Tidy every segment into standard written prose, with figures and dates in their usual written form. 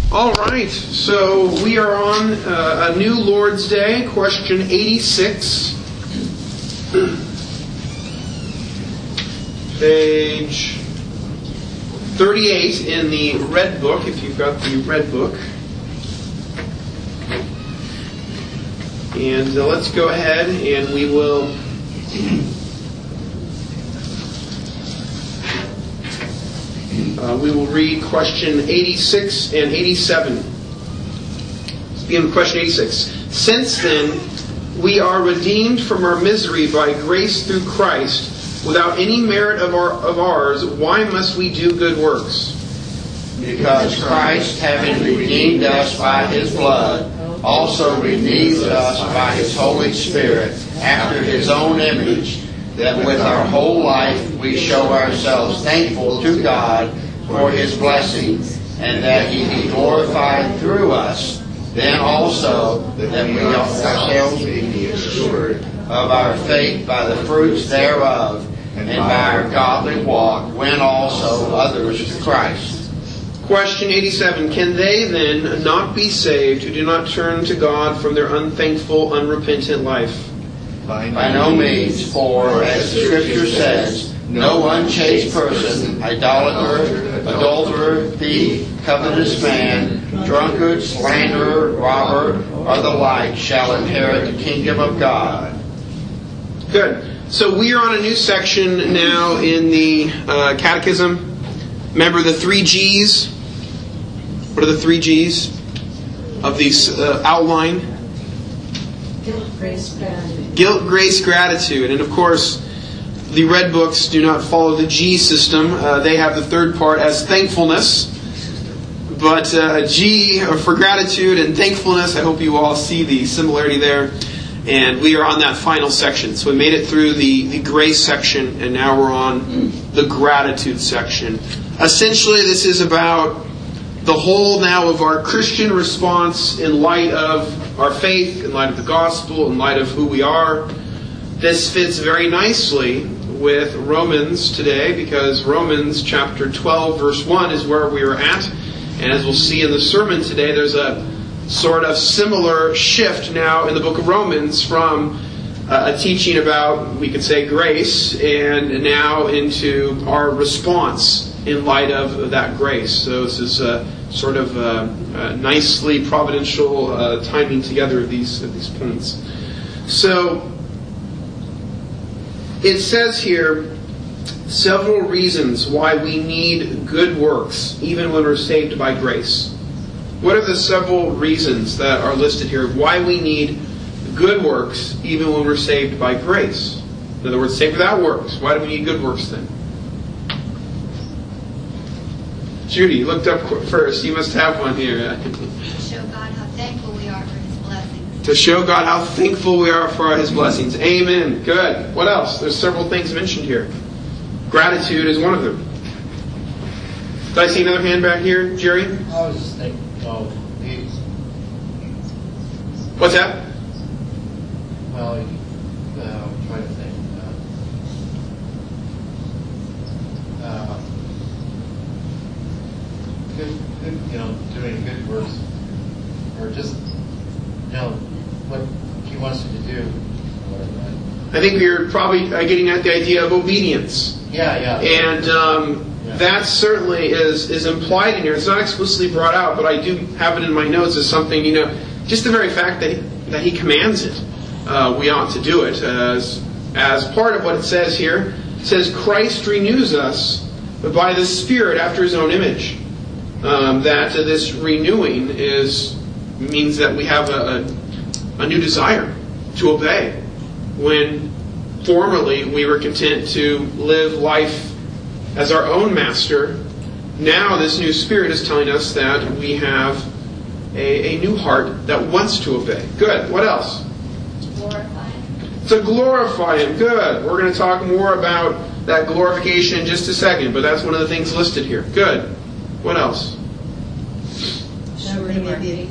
All right, so we are on a new Lord's Day, question 86. Page 38 in the red book, if you've got the red book. And let's go ahead and we will read question 86 and 87. Let's begin with question 86. Since then, we are redeemed from our misery by grace through Christ, without any merit of ours, why must we do good works? Because Christ, having redeemed us by His blood, also redeems us by His Holy Spirit, after His own image, that with our whole life we show ourselves thankful to God for His blessings, and that He be glorified through us, then also that we ourselves be assured of our faith by the fruits thereof, and by our godly walk win also others to Christ. Question 87. Can they then not be saved who do not turn to God from their unthankful, unrepentant life? By no means, for as the Scripture says, no unchaste person, idolater, adulterer, thief, covetous man, drunkard, slanderer, robber, or the like shall inherit the kingdom of God. Good. So we are on a new section now in the Catechism. Remember the 3 G's? What are the 3 G's of these outline? Guilt, grace, gratitude. Guilt, grace, gratitude. And of course, the red books do not follow the G system. They have the third part as thankfulness. But G for gratitude and thankfulness, I hope you all see the similarity there. And we are on that final section. So we made it through the grace section, and now we're on the gratitude section. Essentially, this is about the whole now of our Christian response in light of our faith, in light of the gospel, in light of who we are. This fits very nicely with Romans today, because Romans chapter 12 verse 1 is where we are at. And as we'll see in the sermon today, there's a sort of similar shift now in the book of Romans from a teaching about, we could say, grace, and now into our response in light of that grace. So this is sort of nicely providential timing together of these points. So it says here several reasons why we need good works, even when we're saved by grace. What are the several reasons that are listed here why we need good works, even when we're saved by grace? In other words, saved without works. Why do we need good works then? Judy, you looked up first. You must have one here. To show God how thankful we are for His blessings. To show God how thankful we are for His blessings. Amen. Good. What else? There's several things mentioned here. Gratitude is one of them. Did I see another hand back here, Jerry? I was just thinking, What's that? well, I'm trying to think. Good, doing good works, or just, what He wants you to do. I think we're probably getting at the idea of obedience. Yeah. And that certainly is implied in here. It's not explicitly brought out, but I do have it in my notes as something, just the very fact that He commands it, we ought to do it. As part of what it says here, it says Christ renews us by the Spirit after His own image. That this renewing means that we have a new desire to obey. When formerly we were content to live life as our own master, now this new Spirit is telling us that we have a new heart that wants to obey. Good. What else? To glorify Him. To glorify Him. Good. We're going to talk more about that glorification in just a second, but that's one of the things listed here. Good. What else? Assured of our faith.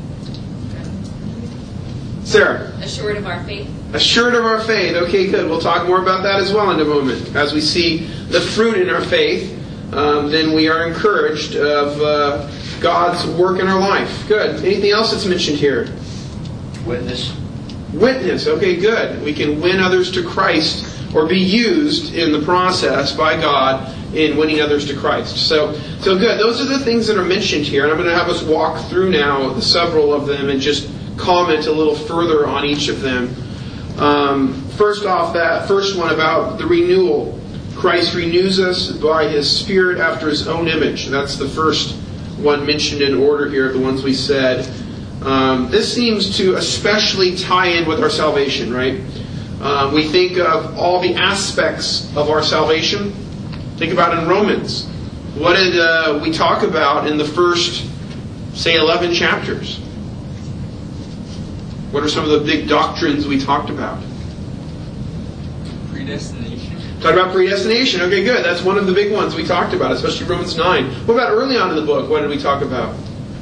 Sarah? Assured of our faith. Assured of our faith. Okay, good. We'll talk more about that as well in a moment. As we see the fruit in our faith, then we are encouraged of God's work in our life. Good. Anything else that's mentioned here? Witness. Witness. Okay, good. We can win others to Christ or be used in the process by God in winning others to Christ. So good. Those are the things that are mentioned here. And I'm going to have us walk through now several of them and just comment a little further on each of them. First off, that first one about the renewal. Christ renews us by His Spirit after His own image. That's the first one mentioned in order here of the ones we said. This seems to especially tie in with our salvation, right? We think of all the aspects of our salvation. Think about it in Romans. What did we talk about in the first, say, 11 chapters? What are some of the big doctrines we talked about? Predestination. Talked about predestination. Okay, good. That's one of the big ones we talked about, especially Romans 9. What about early on in the book? What did we talk about?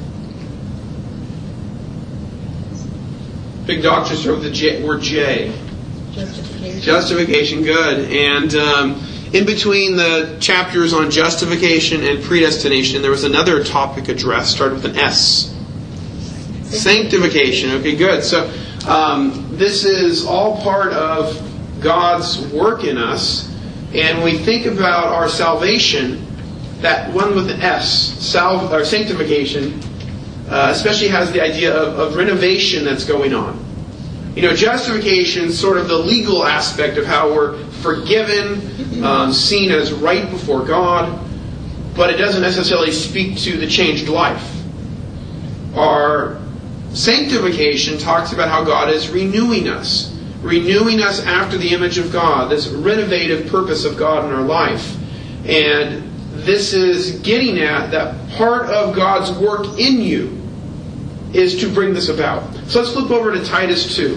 Big doctrines start with the word J. Justification. Justification, good. And in between the chapters on justification and predestination, there was another topic addressed, started with an S. Sanctification. Okay, good. So this is all part of God's work in us. And when we think about our salvation, that one with the S, sanctification, especially has the idea of renovation that's going on. You know, justification is sort of the legal aspect of how we're forgiven, seen as right before God, but it doesn't necessarily speak to the changed life. Our sanctification talks about how God is renewing us after the image of God, this renovative purpose of God in our life. And this is getting at that part of God's work in you is to bring this about. So let's flip over to Titus 2.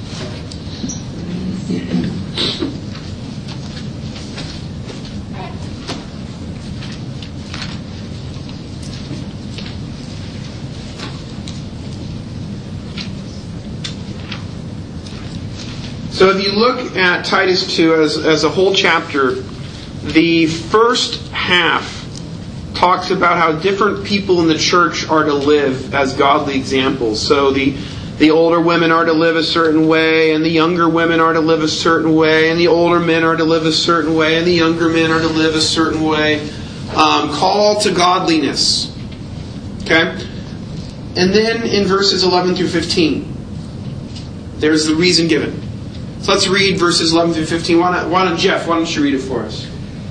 So if you look at Titus 2 as a whole chapter, the first half talks about how different people in the church are to live as godly examples. So the older women are to live a certain way, and the younger women are to live a certain way, and the older men are to live a certain way, and the younger men are to live a certain way. Call to godliness. Okay? And then in verses 11 through 15, there's the reason given. So let's read verses 11 through 15. Why don't you read it for us?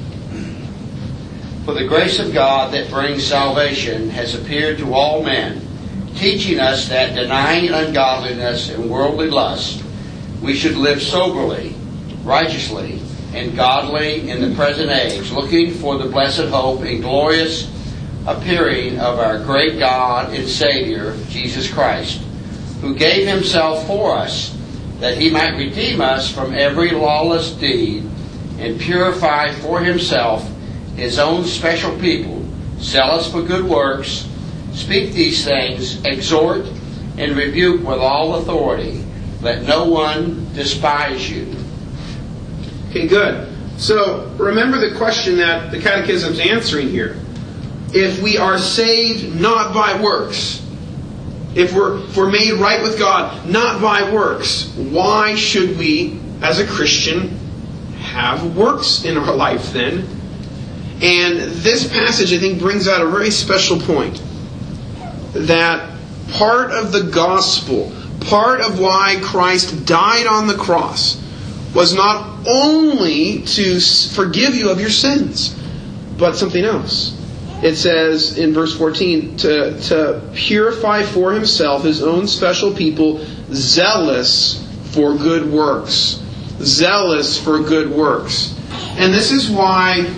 For the grace of God that brings salvation has appeared to all men, teaching us that denying ungodliness and worldly lust, we should live soberly, righteously, and godly in the present age, looking for the blessed hope and glorious appearing of our great God and Savior, Jesus Christ, who gave Himself for us, that He might redeem us from every lawless deed and purify for Himself His own special people, zealous for good works. Speak these things, exhort, and rebuke with all authority. Let no one despise you. Okay, good. So remember the question that the Catechism is answering here. If we are saved not by works, if we're made right with God not by works, why should we, as a Christian, have works in our life then? And this passage, I think, brings out a very special point. That part of the gospel, part of why Christ died on the cross, was not only to forgive you of your sins, but something else. It says in verse 14, to purify for Himself His own special people, zealous for good works. Zealous for good works. And this is why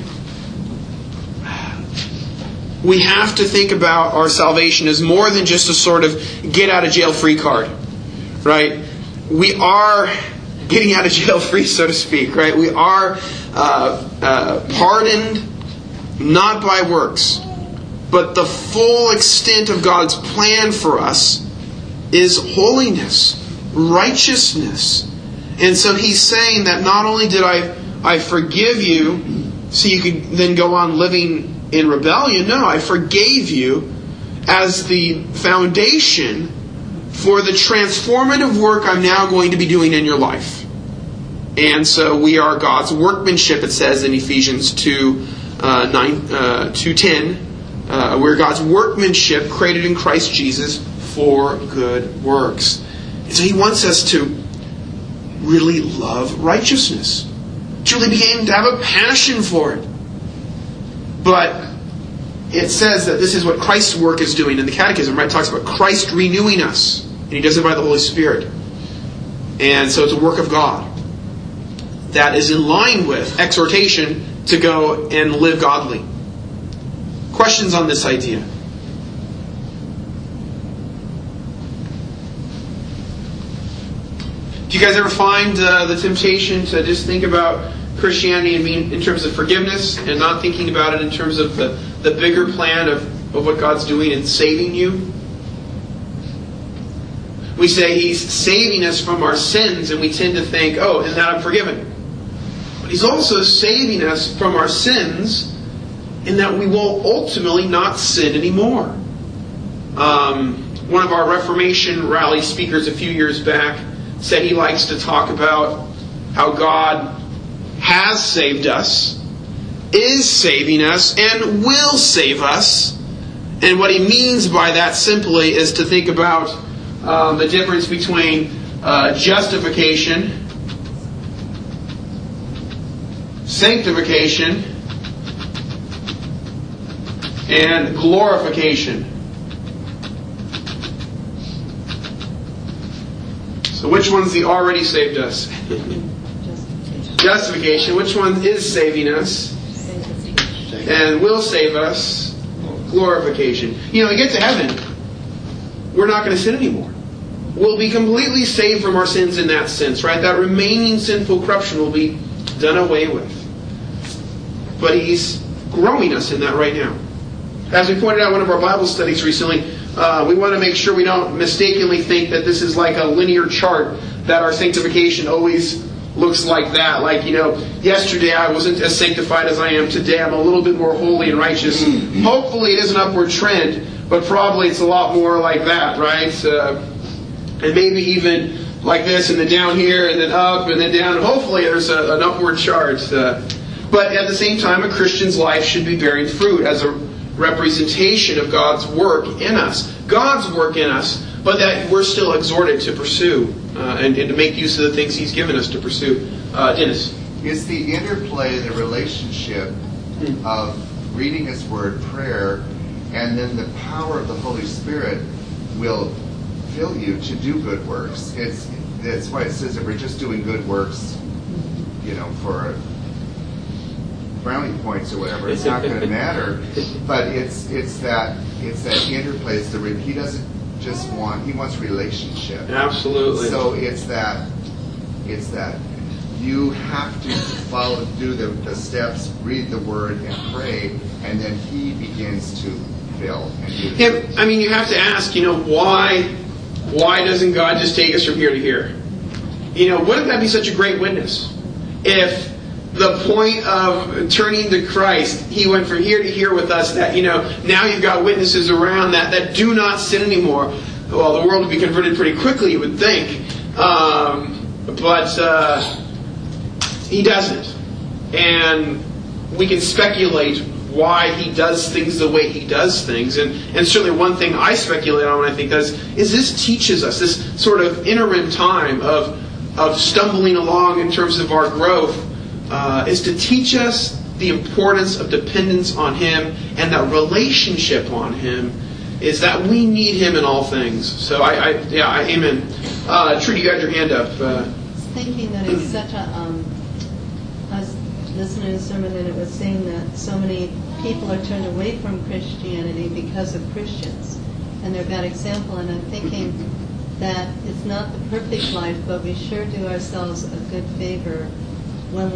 we have to think about our salvation as more than just a sort of get-out-of-jail-free card. Right? We are getting out of jail free, so to speak. Right? We are pardoned not by works, but the full extent of God's plan for us is holiness, righteousness. And so He's saying that not only did I forgive you so you could then go on living in rebellion, no, I forgave you as the foundation for the transformative work I'm now going to be doing in your life. And so we are God's workmanship, it says in Ephesians 2:10. We're God's workmanship created in Christ Jesus for good works. And so He wants us to really love righteousness. Truly begin to have a passion for it. But it says that this is what Christ's work is doing in the Catechism, right? It talks about Christ renewing us. And He does it by the Holy Spirit. And so it's a work of God that is in line with exhortation to go and live godly. Questions on this idea? Do you guys ever find the temptation to just think about Christianity in terms of forgiveness and not thinking about it in terms of the bigger plan of what God's doing in saving you? We say He's saving us from our sins, and we tend to think, oh, in that I'm forgiven. But He's also saving us from our sins in that we will ultimately not sin anymore. One of our Reformation rally speakers a few years back said he likes to talk about how God has saved us, is saving us, and will save us. And what he means by that simply is to think about the difference between justification, sanctification, and glorification. So which one's the already saved us? Justification. Which one is saving us and will save us? Glorification. You know, we get to heaven, we're not going to sin anymore. We'll be completely saved from our sins in that sense, right? That remaining sinful corruption will be done away with. But He's growing us in that right now. As we pointed out in one of our Bible studies recently, we want to make sure we don't mistakenly think that this is like a linear chart, that our sanctification always looks like that. Like, you know, yesterday I wasn't as sanctified as I am today. I'm a little bit more holy and righteous. Hopefully it is an upward trend, but probably it's a lot more like that, right? And maybe even like this, and then down here, and then up, and then down. And hopefully there's an upward chart. But at the same time, a Christian's life should be bearing fruit as a representation of God's work in us. God's work in us, but that we're still exhorted to pursue and to make use of the things He's given us to pursue. Dennis? It's the interplay, the relationship of reading His Word, prayer, and then the power of the Holy Spirit will fill you to do good works. That's why it says if we're just doing good works, you know, for brownie points or whatever, it's not going to matter. But it's that interplay. He doesn't just want, He wants relationship. Absolutely. So it's that you have to do the steps, read the Word, and pray, and then He begins to fill. Yeah, I mean, you have to ask, you know, why doesn't God just take us from here to here? You know, wouldn't that be such a great witness? If the point of turning to Christ, He went from here to here with us, that, you know, now you've got witnesses around that do not sin anymore. Well, the world would be converted pretty quickly, you would think. But He doesn't. And we can speculate why He does things the way He does things. And certainly one thing I speculate on when I think is this teaches us, this sort of interim time of stumbling along in terms of our growth, is to teach us the importance of dependence on Him, and that relationship on Him is that we need Him in all things. So amen. Trudy, you got your hand up. I was thinking that it's such a, I was listening to a sermon and it was saying that so many people are turned away from Christianity because of Christians and their bad example, and I'm thinking that it's not the perfect life, but we sure do ourselves a good favor when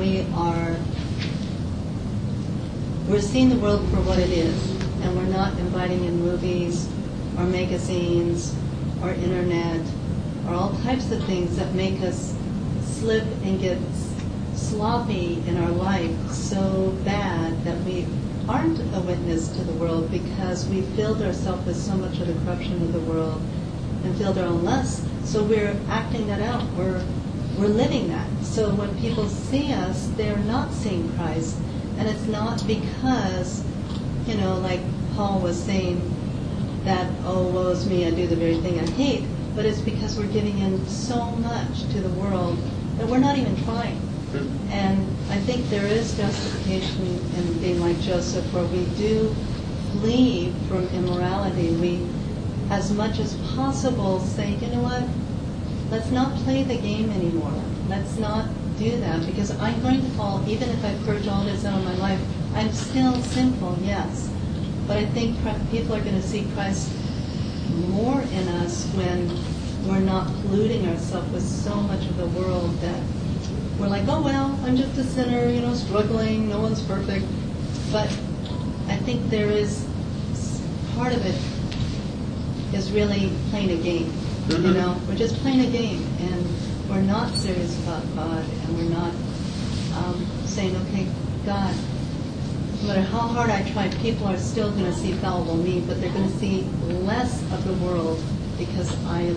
we're seeing the world for what it is, and we're not inviting in movies or magazines or internet or all types of things that make us slip and get sloppy in our life so bad that we aren't a witness to the world because we filled ourselves with so much of the corruption of the world and filled our own lusts. So we're acting that out. We're living that. So when people see us, they're not seeing Christ. And it's not because, like Paul was saying, that, oh, woe is me, I do the very thing I hate. But it's because we're giving in so much to the world that we're not even trying. And I think there is justification in being like Joseph, where we do flee from immorality. We, as much as possible, say, you know what, let's not play the game anymore. Let's not do that, because I'm going to fall, even if I purge all this out of my life. I'm still sinful, yes. But I think people are going to see Christ more in us when we're not polluting ourselves with so much of the world that we're like, oh, well, I'm just a sinner, struggling, no one's perfect. But I think there is, part of it is really playing a game. We're just playing a game, and we're not serious about God, and we're not saying, okay, God, no matter how hard I try, people are still going to see fallible me, but they're going to see less of the world because I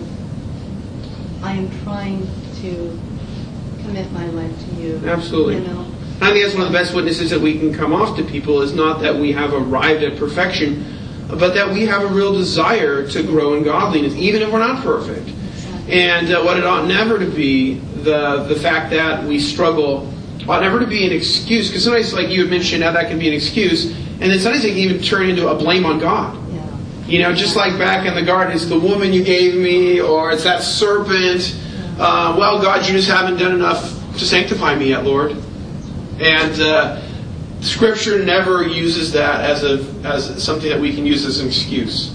am trying to commit my life to you. Absolutely. I think that's one of the best witnesses that we can come off to people, is not that we have arrived at perfection, but that we have a real desire to grow in godliness, even if we're not perfect. Exactly. And what it ought never to be, the fact that we struggle, ought never to be an excuse. Because sometimes, like you had mentioned, how that can be an excuse, and then sometimes it can even turn into a blame on God. Yeah. Just like back in the garden, it's the woman you gave me, or it's that serpent. Well, God, you just haven't done enough to sanctify me yet, Lord. And Scripture never uses that as something that we can use as an excuse.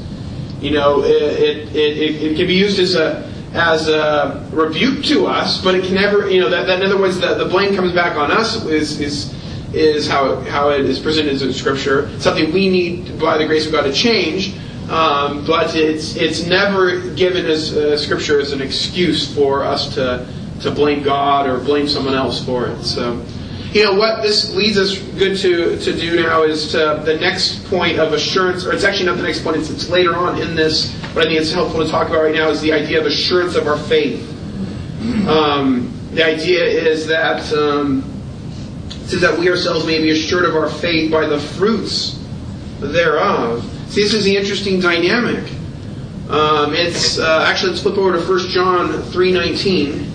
It can be used as a rebuke to us, but it can never, that in other words, the blame comes back on us is how it is presented in Scripture. Something we need, by the grace of God, to change. But it's never given as Scripture as an excuse for us to blame God or blame someone else for it. So, what this leads us good to do now is to the next point of assurance, or it's actually not the next point, it's later on in this, but I think it's helpful to talk about right now, is the idea of assurance of our faith. The idea is that it says that we ourselves may be assured of our faith by the fruits thereof. See, this is the interesting dynamic. It's actually, let's flip over to 1 John 3:19.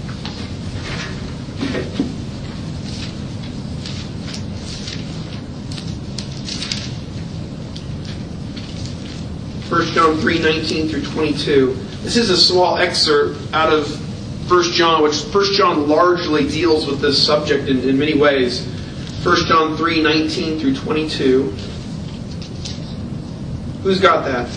John 3:19 through 22. This is a small excerpt out of 1 John, which 1 John largely deals with this subject in many ways. 1 John 3:19 through 22. Who's got that?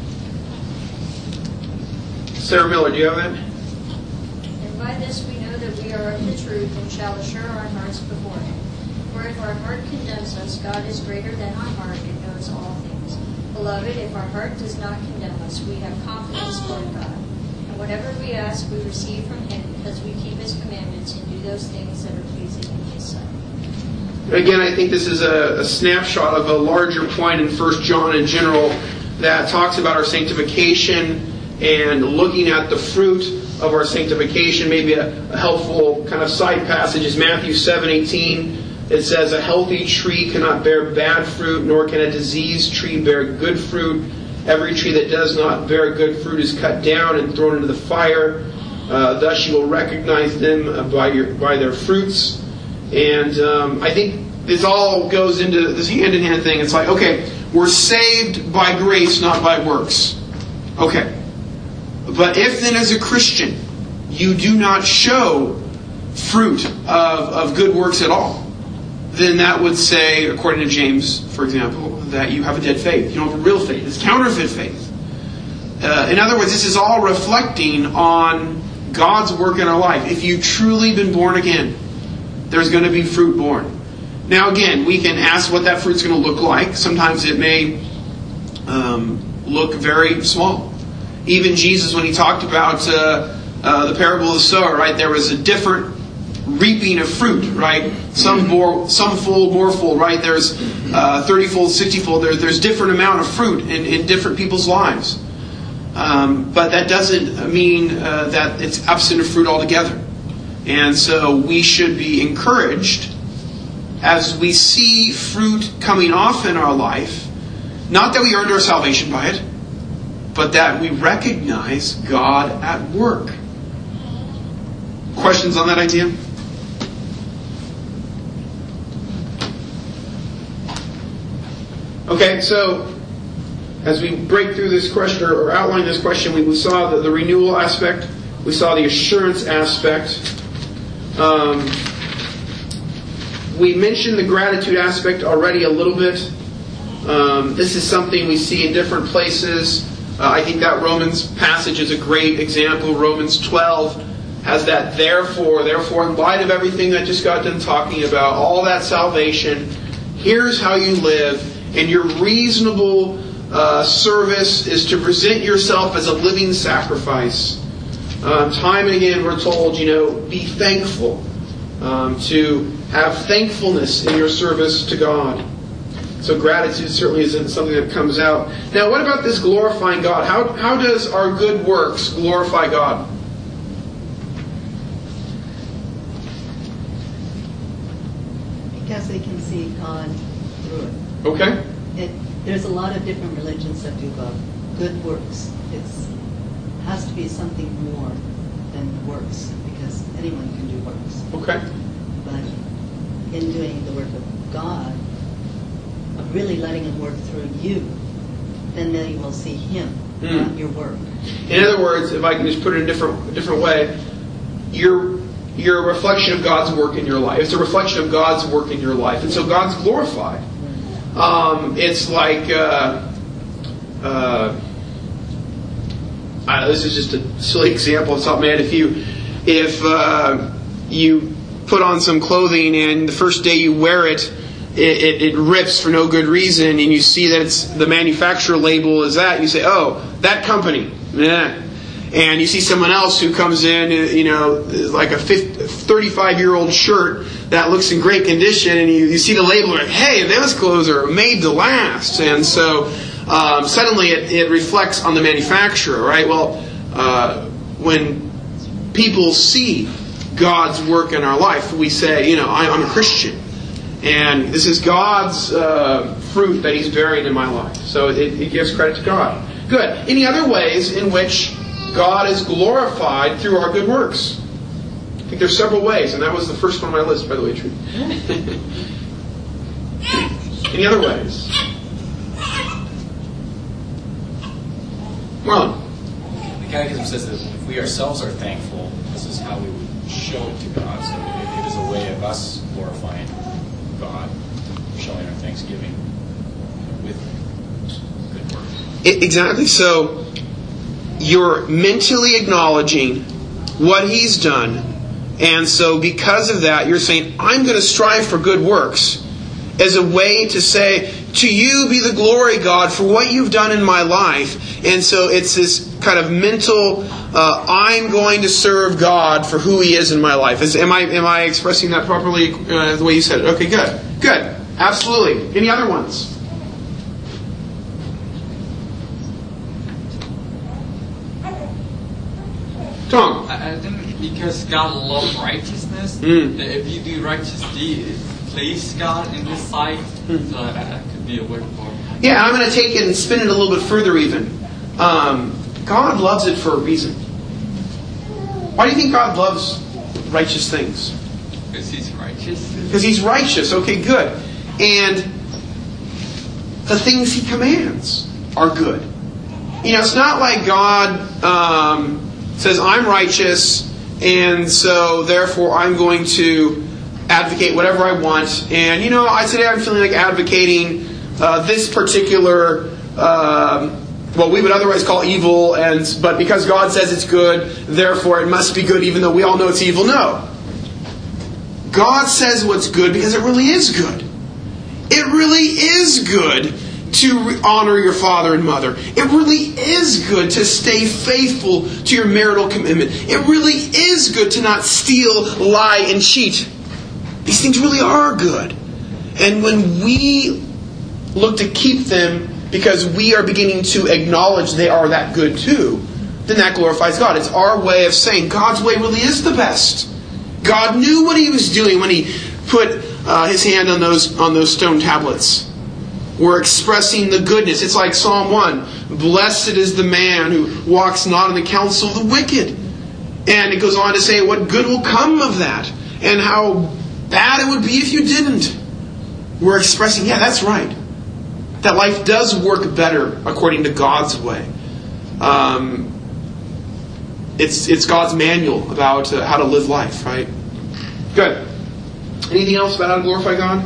Sarah Miller, do you have that? And by this we know that we are of the truth and shall assure our hearts before Him. For if our heart condemns us, God is greater than our heart and knows all things. Beloved, if our heart does not condemn us, we have confidence toward God. And whatever we ask, we receive from Him because we keep His commandments and do those things that are pleasing in His sight. Again, I think this is a snapshot of a larger point in 1 John in general that talks about our sanctification and looking at the fruit of our sanctification. Maybe a helpful kind of side passage is Matthew 7:18. It says, a healthy tree cannot bear bad fruit, nor can a diseased tree bear good fruit. Every tree that does not bear good fruit is cut down and thrown into the fire. Thus you will recognize them by their fruits. And I think this all goes into this hand-in-hand thing. It's like, okay, we're saved by grace, not by works. Okay. But if then as a Christian, you do not show fruit of good works at all, then that would say, according to James, for example, that you have a dead faith. You don't have a real faith. It's counterfeit faith. In other words, this is all reflecting on God's work in our life. If you've truly been born again, there's going to be fruit born. Now again, we can ask what that fruit's going to look like. Sometimes it may look very small. Even Jesus, when He talked about the parable of the sower, right, there was a different reaping of fruit, right? Some fold, more fold, right? There's 30-fold, 60-fold. There's different amount of fruit in different people's lives. But that doesn't mean that it's absent of fruit altogether. And so we should be encouraged as we see fruit coming off in our life, not that we earned our salvation by it, but that we recognize God at work. Questions on that idea? Okay, so as we break through this question or outline this question, we saw the renewal aspect, we saw the assurance aspect. We mentioned the gratitude aspect already a little bit. This is something we see in different places. I think that Romans passage is a great example. Romans 12 has that therefore, in light of everything that just got done talking about, all that salvation, here's how you live, and your reasonable service is to present yourself as a living sacrifice. Time and again we're told, be thankful, to have thankfulness in your service to God. So gratitude certainly isn't something that comes out. Now, what about this glorifying God? How does our good works glorify God? Because they can see God through it. Okay. There's a lot of different religions that do good works. It has to be something more than works, because anyone can do works. Okay. But in doing the work of God, of really letting Him work through you, then they will see Him, not your work. In other words, if I can just put it in a different way, you're a reflection of God's work in your life. It's a reflection of God's work in your life. And so God's glorified. It's like, this is just a silly example of something, man. If you put on some clothing and the first day you wear it, it rips for no good reason, and you see that it's the manufacturer label is that, and you say, oh, that company. Yeah. And you see someone else who comes in, like a 35-year-old shirt that looks in great condition, and you see the label, like, hey, those clothes are made to last. And so suddenly it reflects on the manufacturer, right? Well, when people see God's work in our life, we say, I'm a Christian. And this is God's fruit that He's bearing in my life. So it gives credit to God. Good. Any other ways in which God is glorified through our good works? I think there's several ways, and that was the first one on my list, by the way, Trudy. Any other ways? Ron. The Catechism says that if we ourselves are thankful, this is how we would show it to God. So it is a way of us glorifying God, showing our thanksgiving with good works. Exactly. So you're mentally acknowledging what He's done, and so because of that, you're saying, I'm going to strive for good works as a way to say, to you be the glory, God, for what you've done in my life. And so it's this kind of mental, I'm going to serve God for who He is in my life. Am I expressing that properly the way you said it? Okay, good. Good. Absolutely. Any other ones? Tom? I think because God loves righteousness, that if you do righteous deeds, it pleases God in His sight. So that could be a way for Him. Yeah, I'm going to take it and spin it a little bit further even. God loves it for a reason. Why do you think God loves righteous things? Because He's righteous. Because He's righteous. Okay, good. And the things He commands are good. It's not like God says, I'm righteous, and so therefore I'm going to advocate whatever I want. And, today I'm feeling like advocating this particular, what we would otherwise call evil, but because God says it's good, therefore it must be good even though we all know it's evil. No. God says what's good because it really is good. It really is good to honor your father and mother. It really is good to stay faithful to your marital commitment. It really is good to not steal, lie, and cheat. These things really are good. And when we look to keep them because we are beginning to acknowledge they are that good too, then that glorifies God. It's our way of saying God's way really is the best. God knew what He was doing when He put His hand on those stone tablets. We're expressing the goodness. It's like Psalm 1. Blessed is the man who walks not in the counsel of the wicked. And it goes on to say what good will come of that. And how bad it would be if you didn't. We're expressing, yeah, that's right. That life does work better according to God's way. It's God's manual about how to live life, right? Good. Anything else about how to glorify God?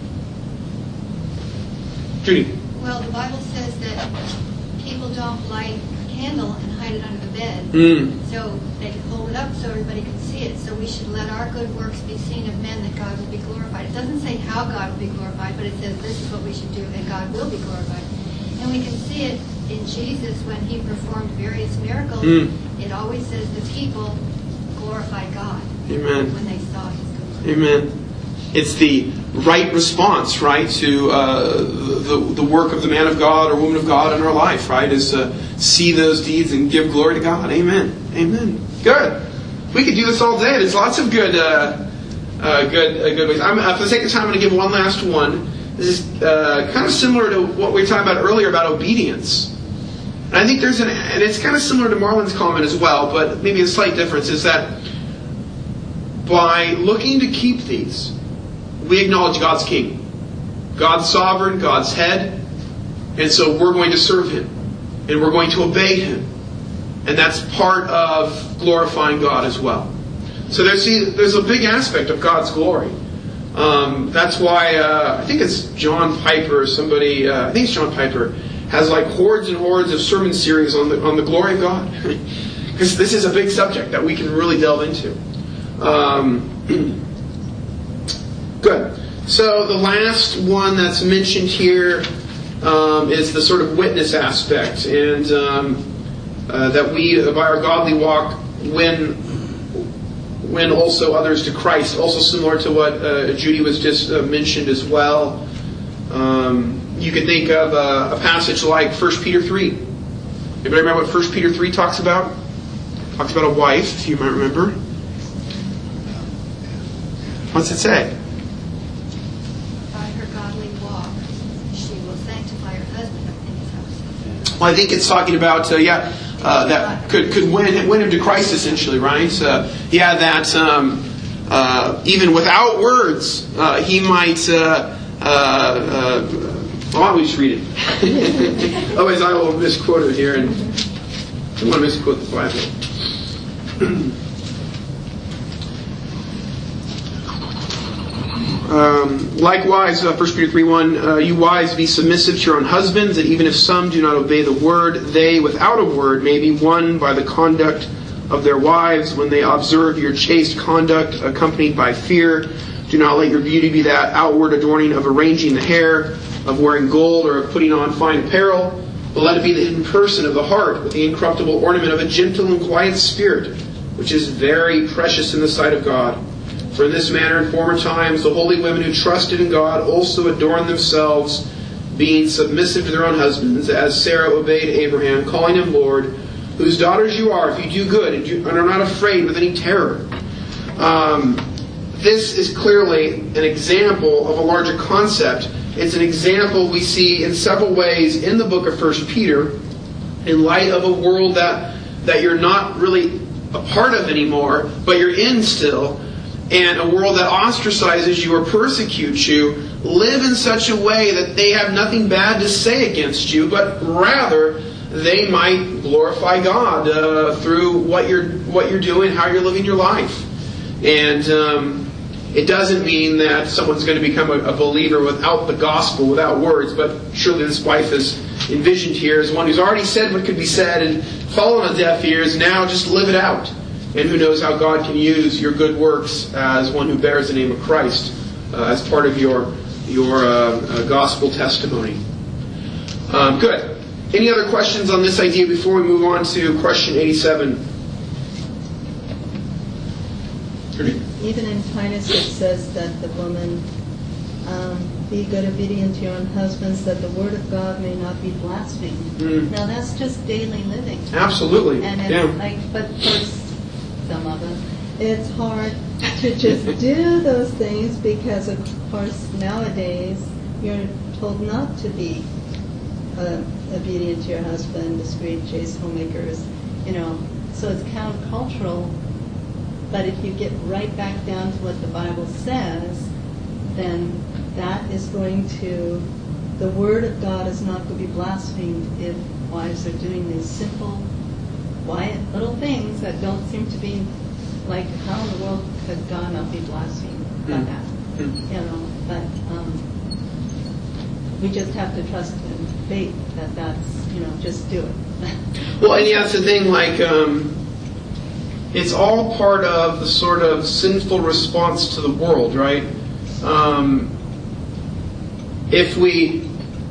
Judy. Well, the Bible says that people don't light a candle and hide it under the bed. So they can hold it up so everybody can see it. So we should let our good works be seen of men, that God will be glorified. It doesn't say how God will be glorified, but it says this is what we should do and God will be glorified. And we can see it in Jesus when He performed various miracles. It always says the people glorified God. Amen. When they saw His good works. Amen. It's the right response, right, to the work of the man of God or woman of God in our life, right, is to see those deeds and give glory to God. Amen. Amen. Good. We could do this all day. There's lots of good ways. For the sake of time, I'm going to give one last one. This is kind of similar to what we were talking about earlier about obedience. And I think and it's kind of similar to Marlon's comment as well, but maybe a slight difference is that by looking to keep these, we acknowledge God's king. God's sovereign, God's head. And so we're going to serve Him. And we're going to obey Him. And that's part of glorifying God as well. So there's a big aspect of God's glory. That's why I think it's John Piper or somebody, I think it's John Piper, has like hordes and hordes of sermon series on the glory of God. Because this is a big subject that we can really delve into. Good. So the last one that's mentioned here is the sort of witness aspect, and that we, by our godly walk, win also others to Christ. Also similar to what Judy was just mentioned as well. You could think of a passage like 1 Peter 3. Anybody remember what 1 Peter 3 talks about? It talks about a wife, if you might remember. What's it say? Well, I think it's talking about, that could win him to Christ, essentially, right? That even without words, he might. Why don't we just read it? Otherwise, I will misquote it here, and I want to misquote the Bible. Likewise, 1 Peter 3:1, you wives be submissive to your own husbands, that even if some do not obey the word, they without a word may be won by the conduct of their wives when they observe your chaste conduct accompanied by fear. Do not let your beauty be that outward adorning of arranging the hair, of wearing gold, or of putting on fine apparel, but let it be the hidden person of the heart with the incorruptible ornament of a gentle and quiet spirit, which is very precious in the sight of God. For in this manner in former times the holy women who trusted in God also adorned themselves, being submissive to their own husbands, as Sarah obeyed Abraham, calling him Lord, whose daughters you are if you do good and are not afraid with any terror. This is clearly an example of a larger concept. It's an example we see in several ways in the book of 1 Peter, in light of a world that you're not really a part of anymore, but you're in still. And a world that ostracizes you or persecutes you. Live in such a way that they have nothing bad to say against you, but rather they might glorify God through what you're doing, how you're living your life. And it doesn't mean that someone's going to become a believer without the gospel, without words, but surely this wife is envisioned here as one who's already said what could be said and fallen on deaf ears. Now just live it out. And who knows how God can use your good works as one who bears the name of Christ as part of your gospel testimony. Good. Any other questions on this idea before we move on to question 87? Even in Titus it says that the woman be good, obedient to your own husbands, that the word of God may not be blasphemed. Now that's just daily living. Absolutely. And it's like, but for some of us, it's hard to just do those things because, of course, nowadays you're told not to be obedient to your husband, discreet, chaste, homemakers, so it's countercultural. But if you get right back down to what the Bible says, then that is going to, the Word of God is not going to be blasphemed if wives are doing these simple, quiet little things that don't seem to be like, how in the world could God not be blasphemed by that? But we just have to trust in faith that that's, just do it. Well, and that's the thing, like, it's all part of the sort of sinful response to the world, right? If we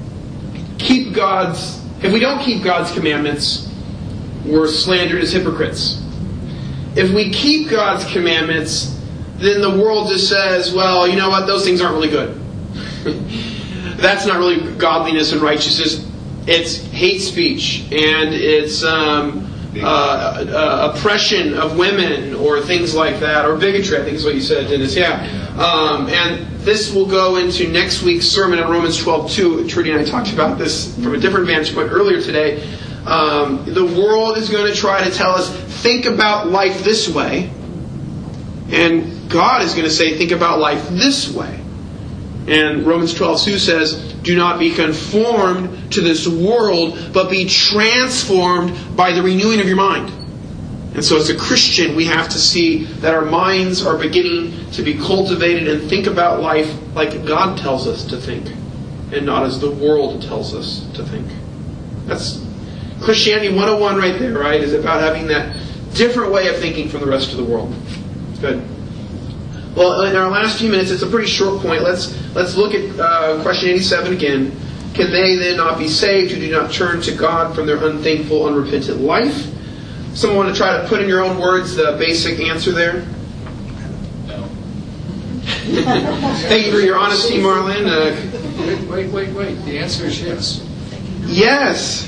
don't keep God's commandments, we're slandered as hypocrites. If we keep God's commandments, then the world just says, well, you know what, those things aren't really good. That's not really godliness and righteousness. It's hate speech, and it's oppression of women, or things like that, or bigotry, I think is what you said, Dennis. And this will go into next week's sermon on Romans 12:2. Trudy and I talked about this from a different vantage point earlier today. The world is going to try to tell us, think about life this way. And God is going to say, think about life this way. And Romans 12:2 says, do not be conformed to this world, but be transformed by the renewing of your mind. And so as a Christian, we have to see that our minds are beginning to be cultivated and think about life like God tells us to think, and not as the world tells us to think. That's Christianity 101 right there, right? Is about having that different way of thinking from the rest of the world. Good. Well, in our last few minutes, it's a pretty short point. Let's look at question 87 again. Can they then not be saved who do not turn to God from their unthankful, unrepentant life? Someone want to try to put in your own words the basic answer there? No. Thank you for your honesty, Marlon. Wait. The answer is yes. Yes.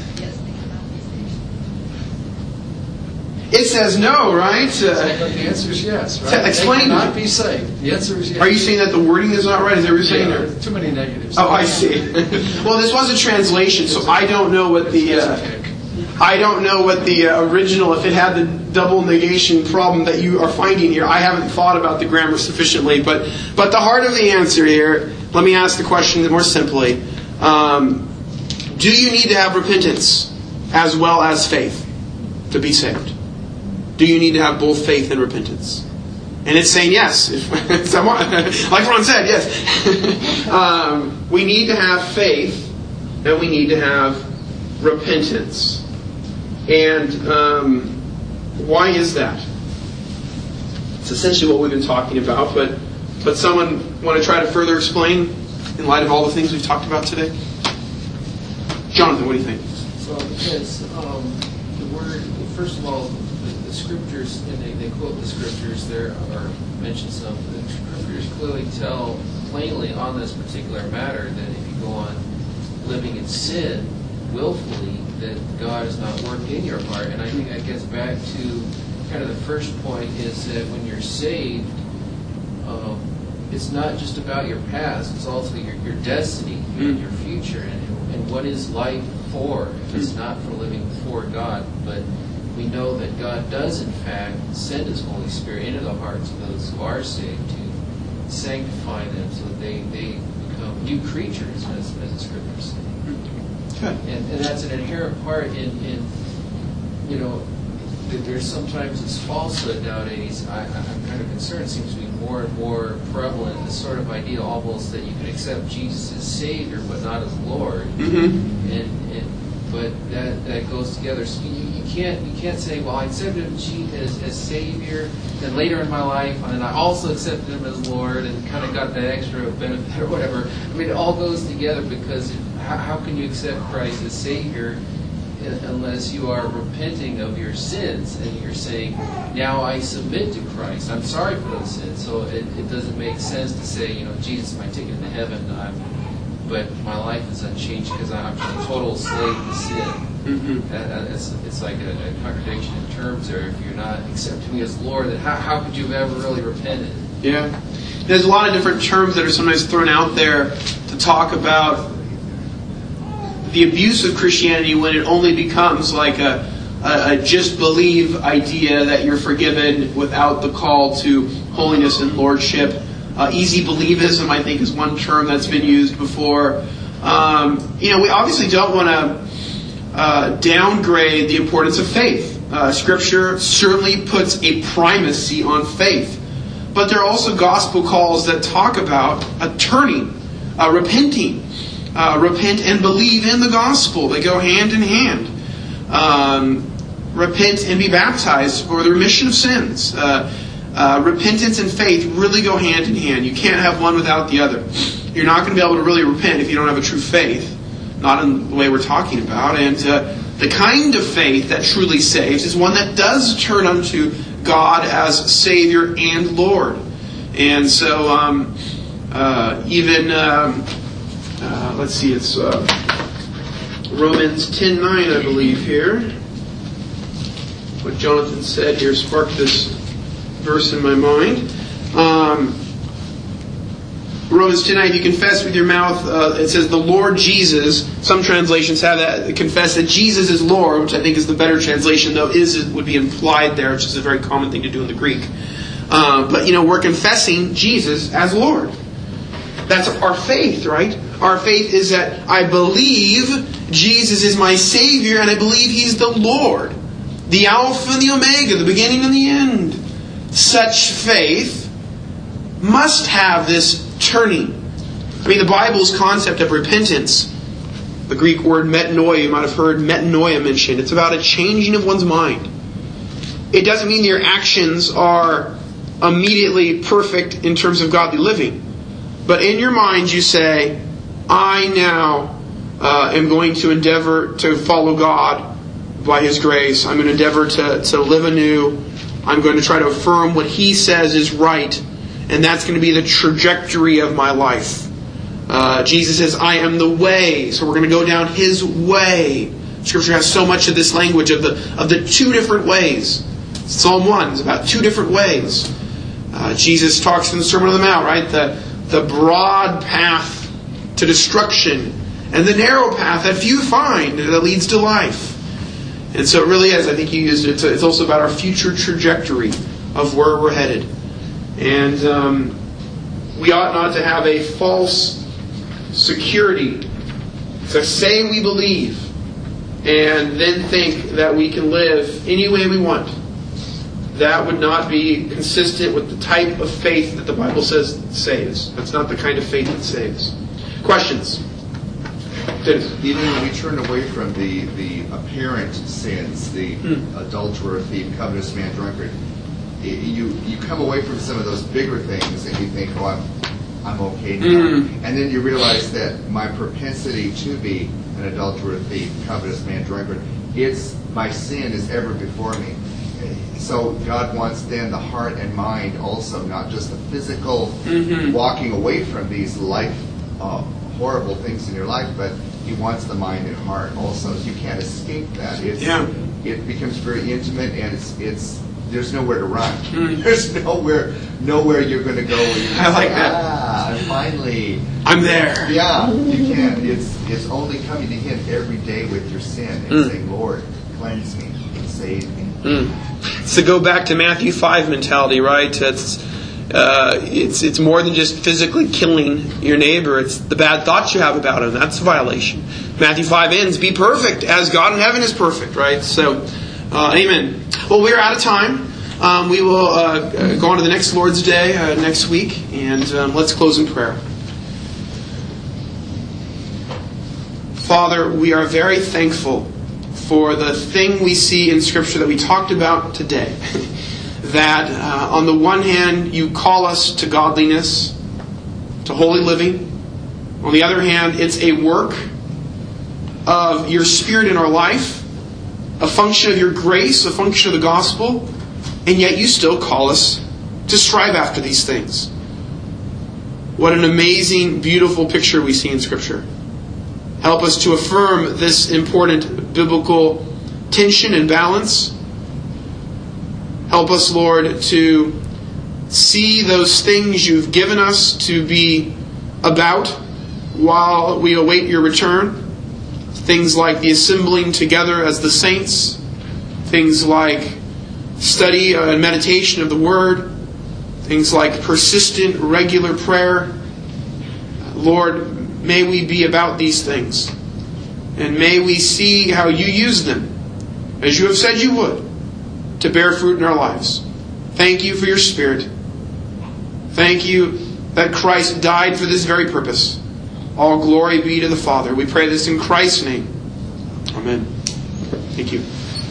It says no, right? The answer is yes, right? Explain. They cannot be saved. The answer is yes. Are you saying that the wording is not right? Is that what you're saying? There are too many negatives. Oh, I see. Well, this was a translation, so I don't know what the original, if it had the double negation problem that you are finding here. I haven't thought about the grammar sufficiently, but the heart of the answer here, let me ask the question more simply. Do you need to have repentance as well as faith to be saved? Do you need to have both faith and repentance? And it's saying yes. Like Ron said, yes. We need to have faith and we need to have repentance. And why is that? It's essentially what we've been talking about, but someone want to try to further explain in light of all the things we've talked about today? Jonathan, what do you think? So, because the word, first of all, the scriptures, and they quote the scriptures there, or mention some, the scriptures clearly tell plainly on this particular matter that if you go on living in sin willfully, that God is not working in your heart. And I think that gets back to kind of the first point, is that when you're saved, it's not just about your past, it's also your destiny and your future, and what is life for if it's not for living for God. But we know that God does in fact send His Holy Spirit into the hearts of those who are saved to sanctify them so that they become new creatures, as the scriptures say. And that's an inherent part in there's sometimes this falsehood nowadays. I'm kind of concerned. It seems to be more and more prevalent, this sort of idea almost that you can accept Jesus as Savior but not as Lord. But that goes together. So you can't say, well, I accepted Him as Savior, then later in my life, and then I also accepted Him as Lord and kind of got that extra benefit or whatever. I mean, it all goes together, because how can you accept Christ as Savior unless you are repenting of your sins and you're saying, now I submit to Christ. I'm sorry for those sins. So it doesn't make sense to say, Jesus is my ticket to heaven, but my life is unchanged because I'm a total slave to sin. Mm-hmm. It's like a contradiction in terms there. If you're not accepting me as Lord, then how could you have ever really repented? Yeah. There's a lot of different terms that are sometimes thrown out there to talk about the abuse of Christianity when it only becomes like a just believe idea that you're forgiven without the call to holiness and lordship. Easy believism, I think, is one term that's been used before. We obviously don't want to downgrade the importance of faith. Scripture certainly puts a primacy on faith. But there are also gospel calls that talk about turning, repenting. Repent and believe in the gospel. They go hand in hand. Repent and be baptized for the remission of sins. Repentance and faith really go hand in hand. You can't have one without the other. You're not going to be able to really repent if you don't have a true faith. Not in the way we're talking about. And the kind of faith that truly saves is one that does turn unto God as Savior and Lord. And so let's see, it's Romans 10:9, I believe, here. What Jonathan said here sparked this verse in my mind. Romans 10:9, if you confess with your mouth, it says the Lord Jesus. Some translations have that, confess that Jesus is Lord, which I think is the better translation, though would be implied there, which is a very common thing to do in the Greek. But we're confessing Jesus as Lord. That's our faith, right? Our faith is that I believe Jesus is my Savior and I believe He's the Lord. The Alpha and the Omega, the beginning and the end. Such faith must have this turning. I mean, the Bible's concept of repentance, the Greek word metanoia, you might have heard metanoia mentioned. It's about a changing of one's mind. It doesn't mean your actions are immediately perfect in terms of godly living. But in your mind you say, I now am going to endeavor to follow God by His grace. I'm going to endeavor to live anew. I'm going to try to affirm what He says is right. And that's going to be the trajectory of my life. Jesus says, I am the way. So we're going to go down His way. Scripture has so much of this language of the two different ways. Psalm 1 is about two different ways. Jesus talks in the Sermon on the Mount, right? The broad path to destruction and the narrow path that few find that leads to life. And so it really is, I think you used it, it's also about our future trajectory of where we're headed. And we ought not to have a false security to say we believe and then think that we can live any way we want. That would not be consistent with the type of faith that the Bible says saves. That's not the kind of faith that saves. Questions? Even when we turn away from the apparent sins, the adulterer, thief, covetous man, drunkard, you come away from some of those bigger things and you think, oh, I'm okay now. And then you realize that my propensity to be an adulterer, thief, covetous man, drunkard, my sin is ever before me. So God wants then the heart and mind also, not just the physical walking away from these life horrible things in your life, but He wants the mind and heart also. You can't escape that. It becomes very intimate, and it's there's nowhere to run. There's nowhere you're going to go. Where you're I like that. Finally, I'm there. Yeah, you can't. It's only coming to Him every day with your sin and saying, Lord, cleanse me, save me. So go back to Matthew 5 mentality, right? It's more than just physically killing your neighbor. It's the bad thoughts you have about him. That's a violation. Matthew 5 ends, be perfect as God in heaven is perfect, right? So, amen. Well, we're out of time. We will go on to the next Lord's Day next week, and let's close in prayer. Father, we are very thankful for the thing we see in Scripture that we talked about today. That on the one hand, you call us to godliness, to holy living. On the other hand, it's a work of your Spirit in our life, a function of your grace, a function of the gospel, and yet you still call us to strive after these things. What an amazing, beautiful picture we see in Scripture. Help us to affirm this important biblical tension and balance. Help us, Lord, to see those things you've given us to be about while we await your return. Things like the assembling together as the saints. Things like study and meditation of the Word. Things like persistent, regular prayer. Lord, may we be about these things. And may we see how you use them, as you have said you would, to bear fruit in our lives. Thank you for your Spirit. Thank you that Christ died for this very purpose. All glory be to the Father. We pray this in Christ's name. Amen. Thank you.